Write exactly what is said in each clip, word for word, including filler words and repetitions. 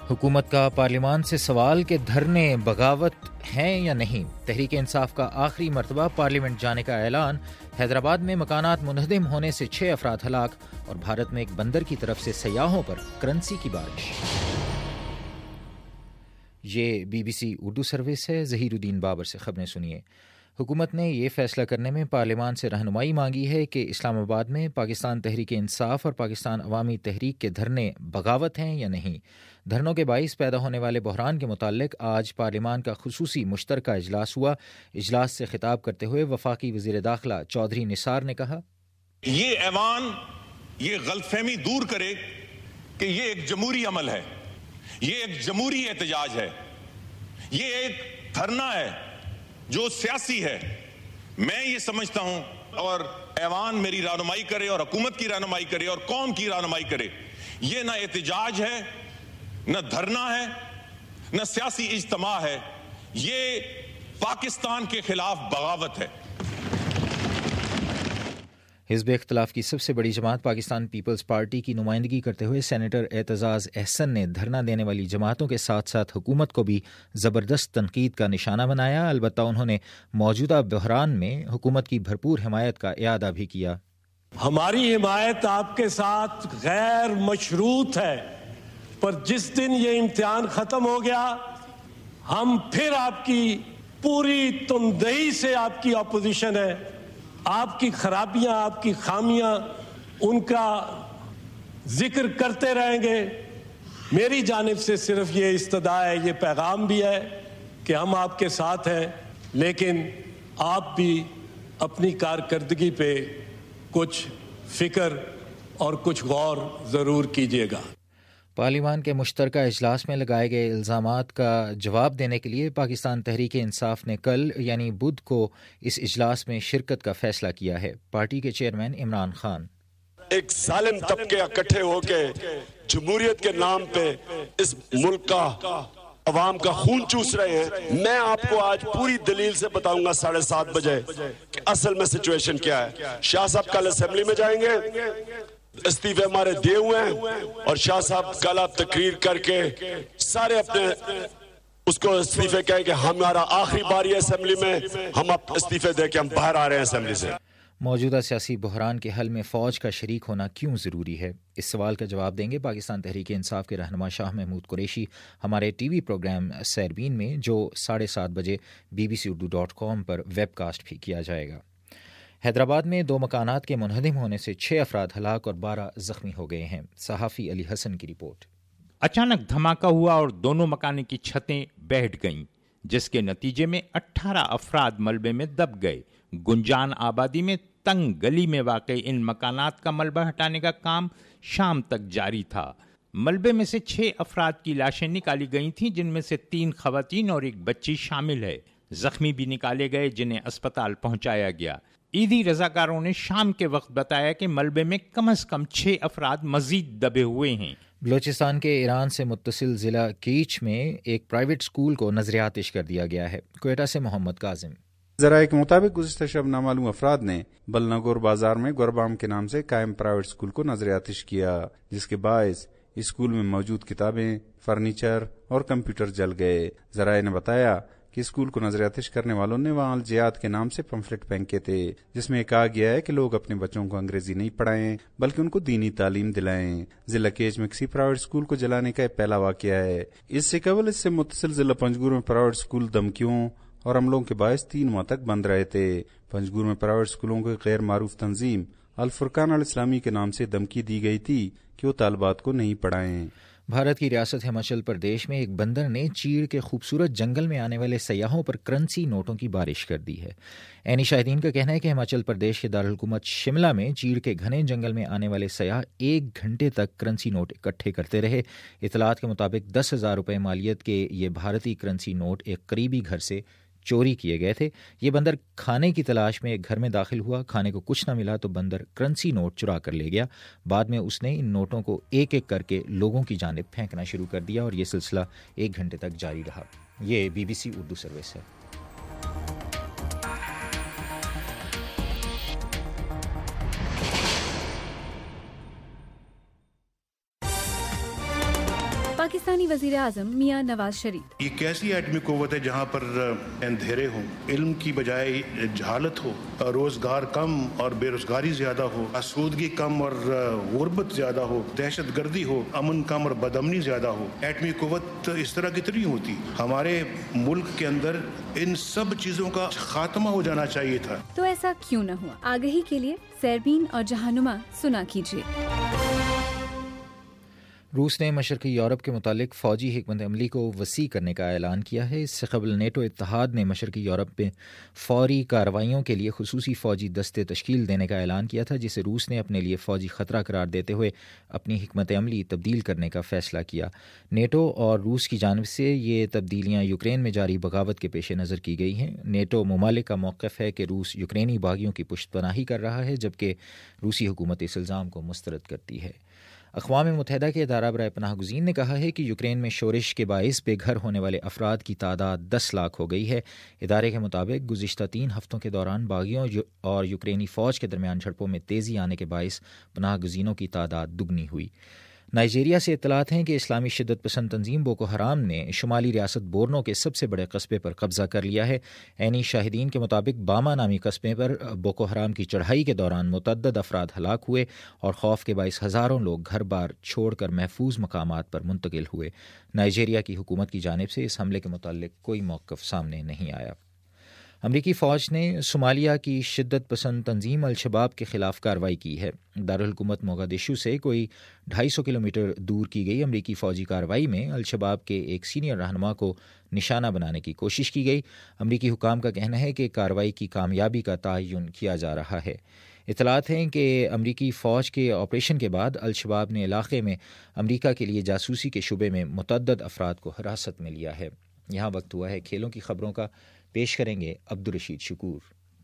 حکومت کا پارلیمان سے سوال کہ دھرنے بغاوت ہیں یا نہیں. تحریک انصاف کا آخری مرتبہ پارلیمنٹ جانے کا اعلان. حیدرآباد میں مکانات منہدم ہونے سے چھ افراد ہلاک. اور بھارت میں ایک بندر کی طرف سے سیاحوں پر کرنسی کی بارش. یہ B B C Urdu service ہے. ظہیر الدین بابر سے خبریں سنیے. حکومت نے یہ فیصلہ کرنے میں پارلیمان سے رہنمائی مانگی ہے کہ اسلام آباد میں پاکستان تحریک انصاف اور پاکستان عوامی تحریک کے دھرنے بغاوت ہیں یا نہیں. دھرنوں کے باعث پیدا ہونے والے بحران کے متعلق آج پارلیمان کا خصوصی مشترکہ اجلاس ہوا. اجلاس سے خطاب کرتے ہوئے وفاقی وزیر داخلہ چودھری نثار نے کہا، یہ ایوان یہ غلط فہمی دور کرے کہ یہ ایک جمہوری عمل ہے، یہ ایک جمہوری احتجاج ہے، یہ ایک دھرنا ہے جو سیاسی ہے. میں یہ سمجھتا ہوں اور ایوان میری رہنمائی کرے اور حکومت کی رہنمائی کرے اور قوم کی رہنمائی کرے، یہ نہ احتجاج ہے، نہ دھرنا ہے، نہ سیاسی اجتماع ہے، یہ پاکستان کے خلاف بغاوت ہے. حزب اختلاف کی سب سے بڑی جماعت پاکستان پیپلز پارٹی کی نمائندگی کرتے ہوئے سینیٹر اعتزاز احسن نے دھرنا دینے والی جماعتوں کے ساتھ ساتھ حکومت کو بھی زبردست تنقید کا نشانہ بنایا. البتہ انہوں نے موجودہ بحران میں حکومت کی بھرپور حمایت کا اعادہ بھی کیا. ہماری حمایت آپ کے ساتھ غیر مشروط ہے، پر جس دن یہ امتحان ختم ہو گیا ہم پھر آپ کی پوری تندہی سے آپ کی اپوزیشن ہے، آپ کی خرابیاں، آپ کی خامیاں، ان کا ذکر کرتے رہیں گے. میری جانب سے صرف یہ استدعا ہے، یہ پیغام بھی ہے کہ ہم آپ کے ساتھ ہیں، لیکن آپ بھی اپنی کارکردگی پہ کچھ فکر اور کچھ غور ضرور کیجیے گا. پارلیمان کے مشترکہ اجلاس میں لگائے گئے الزامات کا جواب دینے کے لیے پاکستان تحریک انصاف نے کل یعنی بدھ کو اس اجلاس میں شرکت کا فیصلہ کیا ہے. پارٹی کے چیئرمین عمران خان، ایک ظالم طبقے اکٹھے ہو کے جمہوریت کے نام پہ اس ملک کا عوام کا خون چوس رہے ہیں. میں آپ کو آج پوری دلیل سے بتاؤں گا ساڑھے سات بجے کہ اصل میں سچویشن کیا ہے. شاہ صاحب کل اسمبلی میں جائیں گے، استعفے ہمارے دیے ہوئے ہیں، اور شاہ صاحب کل آپ تقریر کر کے سارے اپنے اس کو استعفے کہیں کہ ہمارا آخری باری ہے اسمبلی میں، ہم اب استعفے دے کے ہم باہر آ رہے ہیں اسمبلی سے. موجودہ سیاسی بحران کے حل میں فوج کا شریک ہونا کیوں ضروری ہے؟ اس سوال کا جواب دیں گے پاکستان تحریک انصاف کے رہنما شاہ محمود قریشی ہمارے ٹی وی پروگرام سیربین میں، جو ساڑھے سات بجے B B C Urdu dot com پر ویب کاسٹ بھی کیا جائے گا. حیدرآباد میں دو مکانات کے منہدم ہونے سے چھ افراد ہلاک اور بارہ زخمی ہو گئے ہیں. صحافی علی حسن کی رپورٹ. اچانک دھماکہ ہوا اور دونوں مکانوں کی چھتیں بیٹھ گئیں، جس کے نتیجے میں اٹھارہ افراد ملبے میں دب گئے. گنجان آبادی میں تنگ گلی میں واقع ان مکانات کا ملبہ ہٹانے کا کام شام تک جاری تھا. ملبے میں سے چھ افراد کی لاشیں نکالی گئی تھیں، جن میں سے تین خواتین اور ایک بچی شامل ہے. زخمی بھی نکالے گئے، جنہیں اسپتال پہنچایا گیا. عیدی رضاکاروں نے شام کے وقت بتایا کہ ملبے میں کم از کم چھ افراد مزید دبے ہوئے ہیں. بلوچستان کے ایران سے متصل ضلع کیچ میں ایک پرائیویٹ اسکول کو نظر آتش کر دیا گیا ہے. کوئٹہ سے محمد کاظم. ذرائع کے مطابق گزشتہ شب نامعلوم افراد نے بلنگور بازار میں گوربام کے نام سے قائم پرائیویٹ اسکول کو نظر آتش کیا، جس کے باعث اسکول میں موجود کتابیں، فرنیچر اور کمپیوٹر جل گئے. ذرائع نے بتایا کہ اسکول کو نظر آتش کرنے والوں نے وہاں الجہاد کے نام سے پمفلٹ پھینکے تھے، جس میں کہا گیا ہے کہ لوگ اپنے بچوں کو انگریزی نہیں پڑھائیں بلکہ ان کو دینی تعلیم دلائیں. ضلع کیچ میں کسی پرائیویٹ اسکول کو جلانے کا پہلا واقعہ ہے. اس سے قبل اس سے متصل ضلع پنجگور میں پرائیویٹ اسکول دھمکیوں اور حملوں کے باعث تین ماہ تک بند رہے تھے. پنجگور میں پرائیویٹ اسکولوں کو غیر معروف تنظیم الفرقان الاسلامی کے نام سے دھمکی دی گئی تھی کہ وہ طالبات کو نہیں پڑھائیں. بھارت کی ریاست ہماچل پردیش میں ایک بندر نے چیڑ کے خوبصورت جنگل میں آنے والے سیاحوں پر کرنسی نوٹوں کی بارش کر دی ہے. عینی شاہدین کا کہنا ہے کہ ہماچل پردیش کے دارالحکومت شملہ میں چیڑ کے گھنے جنگل میں آنے والے سیاح ایک گھنٹے تک کرنسی نوٹ اکٹھے کرتے رہے. اطلاعات کے مطابق دس ہزار روپے مالیت کے یہ بھارتی کرنسی نوٹ ایک قریبی گھر سے چوری کیے گئے تھے. یہ بندر کھانے کی تلاش میں ایک گھر میں داخل ہوا. کھانے کو کچھ نہ ملا تو بندر کرنسی نوٹ چرا کر لے گیا. بعد میں اس نے ان نوٹوں کو ایک ایک کر کے لوگوں کی جانب پھینکنا شروع کر دیا اور یہ سلسلہ ایک گھنٹے تک جاری رہا. یہ B B C Urdu service ہے. پاکستانی وزیر اعظم میاں نواز شریف. یہ کیسی ایٹمی قوت ہے جہاں پر اندھیرے ہوں, علم کی بجائے جہالت ہو, روزگار کم اور بے روزگاری زیادہ ہو, آسودگی کم اور غربت زیادہ ہو, دہشت گردی ہو, امن کم اور بدامنی زیادہ ہو. ایٹمی قوت اس طرح کتنی ہوتی؟ ہمارے ملک کے اندر ان سب چیزوں کا خاتمہ ہو جانا چاہیے تھا. تو ایسا کیوں نہ ہوا؟ آگہی کے لیے سیربین اور جہانما سنا کیجیے. روس نے مشرقی یورپ کے متعلق فوجی حکمت عملی کو وسیع کرنے کا اعلان کیا ہے. اس سے قبل نیٹو اتحاد نے مشرقی یورپ میں فوری کارروائیوں کے لیے خصوصی فوجی دستے تشکیل دینے کا اعلان کیا تھا, جسے روس نے اپنے لیے فوجی خطرہ قرار دیتے ہوئے اپنی حکمت عملی تبدیل کرنے کا فیصلہ کیا. نیٹو اور روس کی جانب سے یہ تبدیلیاں یوکرین میں جاری بغاوت کے پیش نظر کی گئی ہیں. نیٹو ممالک کا موقف ہے کہ روس یوکرینی باغیوں کی پشت پناہی کر رہا ہے, جبکہ روسی حکومت اس الزام کو مسترد کرتی ہے. اقوام متحدہ کے ادارہ برائے پناہ گزین نے کہا ہے کہ یوکرین میں شورش کے باعث بے گھر ہونے والے افراد کی تعداد دس لاکھ ہو گئی ہے. ادارے کے مطابق گزشتہ تین ہفتوں کے دوران باغیوں اور یوکرینی فوج کے درمیان جھڑپوں میں تیزی آنے کے باعث پناہ گزینوں کی تعداد دگنی ہوئی. نائجیریا سے اطلاعات ہیں کہ اسلامی شدت پسند تنظیم بوکو حرام نے شمالی ریاست بورنو کے سب سے بڑے قصبے پر قبضہ کر لیا ہے. عینی شاہدین کے مطابق باما نامی قصبے پر بوکو حرام کی چڑھائی کے دوران متعدد افراد ہلاک ہوئے اور خوف کے باعث ہزاروں لوگ گھر بار چھوڑ کر محفوظ مقامات پر منتقل ہوئے. نائجیریا کی حکومت کی جانب سے اس حملے کے متعلق کوئی موقف سامنے نہیں آیا. امریکی فوج نے صومالیہ کی شدت پسند تنظیم الشباب کے خلاف کارروائی کی ہے. دارالحکومت موغادیشو سے کوئی ڈھائی سو کلومیٹر دور کی گئی امریکی فوجی کارروائی میں الشباب کے ایک سینئر رہنما کو نشانہ بنانے کی کوشش کی گئی. امریکی حکام کا کہنا ہے کہ کارروائی کی کامیابی کا تعین کیا جا رہا ہے. اطلاعات ہیں کہ امریکی فوج کے آپریشن کے بعد الشباب نے علاقے میں امریکہ کے لیے جاسوسی کے شعبے میں متعدد افراد کو حراست میں لیا ہے. یہاں وقت ہوا ہے کھیلوں کی خبروں کا. پیش کریں گے عبدالرشید شکور.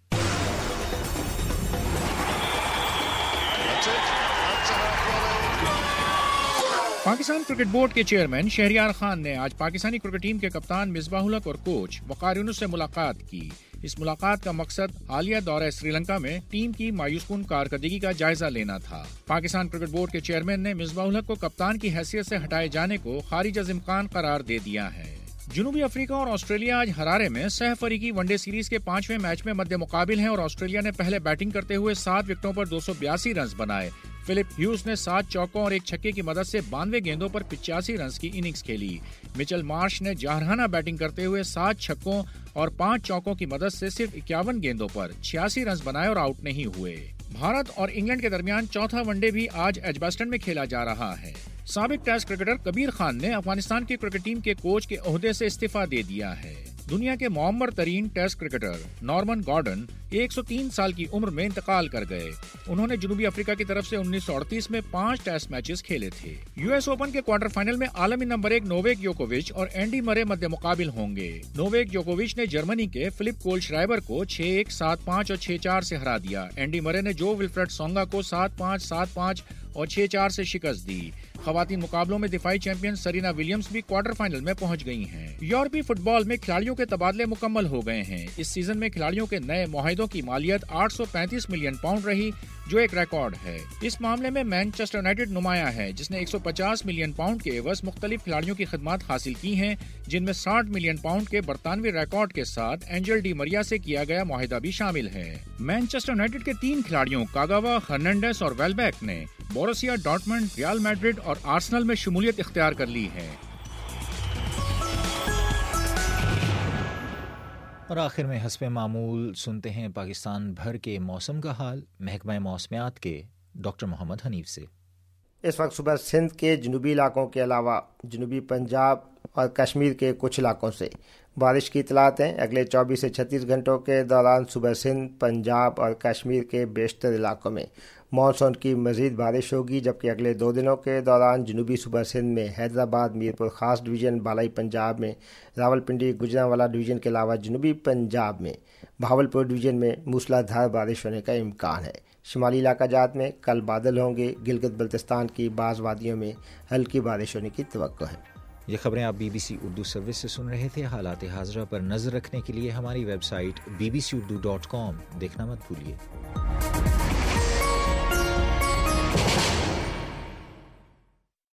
پاکستان کرکٹ بورڈ کے چیئرمین شہریار خان نے آج پاکستانی کرکٹ ٹیم کے کپتان مصباح الحق اور کوچ وقار یونس سے ملاقات کی. اس ملاقات کا مقصد حالیہ دورہ سری لنکا میں ٹیم کی مایوس کن کارکردگی کا جائزہ لینا تھا. پاکستان کرکٹ بورڈ کے چیئرمین نے مصباح الحق کو کپتان کی حیثیت سے ہٹائے جانے کو خارج از امکان قرار دے دیا ہے. جنوبی افریقہ اور آسٹریلیا آج ہرارے میں سہ فریقی ون ڈے سیریز کے پانچویں میچ میں مد مقابل ہیں اور آسٹریلیا نے پہلے بیٹنگ کرتے ہوئے سات وکٹوں پر دو سو بیاسی رنز بنائے. فلپ ہیوز نے سات چوکوں اور ایک چھکے کی مدد سے بانوے گیندوں پر پچاسی رنز کی اننگز کھیلی. مچل مارش نے جارحانہ بیٹنگ کرتے ہوئے سات چھکوں اور پانچ چوکوں کی مدد سے صرف اکیاون گیندوں پر چھیاسی رنز بنائے اور آؤٹ نہیں ہوئے. بھارت اور انگلینڈ کے درمیان چوتھا ون ڈے بھی آج ایجباسٹن میں کھیلا جا رہا ہے. سابق ٹیسٹ کرکٹر کبیر خان نے افغانستان کی کرکٹ ٹیم کے کوچ کے عہدے سے استعفیٰ دے دیا ہے. دنیا کے معمر ترین ٹیسٹ کرکٹر نارمن گارڈن ایک سو تین سال کی عمر میں انتقال کر گئے. انہوں نے جنوبی افریقہ کی طرف سے انیس سو اڑتیس میں پانچ ٹیسٹ میچز کھیلے تھے. یو ایس اوپن کے کوارٹر فائنل میں عالمی نمبر ایک نوویک یوکووچ اور اینڈی مرے مد مقابل ہوں گے. نوویک یوکووچ نے جرمنی کے فلپ کول شرائبر کو چھ ایک سات پانچ اور چھ چار سے ہرا دیا. اینڈی مرے نے جو ولفریڈ سونگا کو سات پانچ سات پانچ اور چھ چار سے شکست دی. خواتین مقابلوں میں دفاعی چیمپئن سرینا ولیمز بھی کوارٹر فائنل میں پہنچ گئی ہیں. یورپی فٹ بال میں کھلاڑیوں کے تبادلے مکمل ہو گئے ہیں. اس سیزن میں کھلاڑیوں کے نئے معاہدوں کی مالیت آٹھ سو پینتیس ملین پاؤنڈ رہی, جو ایک ریکارڈ ہے. اس معاملے میں مینچسٹر یونائیٹڈ نمایاں ہے, جس نے ایک سو پچاس ملین پاؤنڈ کے عوض مختلف کھلاڑیوں کی خدمات حاصل کی ہیں, جن میں ساٹھ ملین پاؤنڈ کے برطانوی ریکارڈ کے ساتھ اینجل ڈی مریا سے کیا گیا معاہدہ بھی شامل ہے. مینچسٹر یونائیٹڈ کے تین کھلاڑیوں کاگاوا, ہرنانڈیز اور ویلبیک نے بوروسیا ڈارٹمنڈ, ریال میڈرڈ اور آرسنل میں شمولیت اختیار کر لی ہے. اور آخر میں حسب معمول سنتے ہیں پاکستان بھر کے موسم کا حال محکمہ موسمیات کے ڈاکٹر محمد حنیف سے. اس وقت صبح سندھ کے جنوبی علاقوں کے علاوہ جنوبی پنجاب اور کشمیر کے کچھ علاقوں سے بارش کی اطلاعات ہیں. اگلے چوبیس سے چھتیس گھنٹوں کے دوران صبح سندھ, پنجاب اور کشمیر کے بیشتر علاقوں میں مانسون کی مزید بارش ہوگی, جبکہ اگلے دو دنوں کے دوران جنوبی صوبہ سندھ میں حیدرآباد, میرپور خاص ڈویژن, بالائی پنجاب میں راولپنڈی, گجرانوالا ڈویژن کے علاوہ جنوبی پنجاب میں بہاولپور ڈویژن میں موسلا دھار بارش ہونے کا امکان ہے. شمالی علاقہ جات میں کل بادل ہوں گے. گلگت بلتستان کی بعض وادیوں میں ہلکی بارش ہونے کی توقع ہے. یہ خبریں آپ B B C Urdu service سے سن رہے تھے. حالات حاضرہ پر نظر رکھنے کے لیے ہماری web site B B C Urdu dot com دیکھنا مت بھولیے.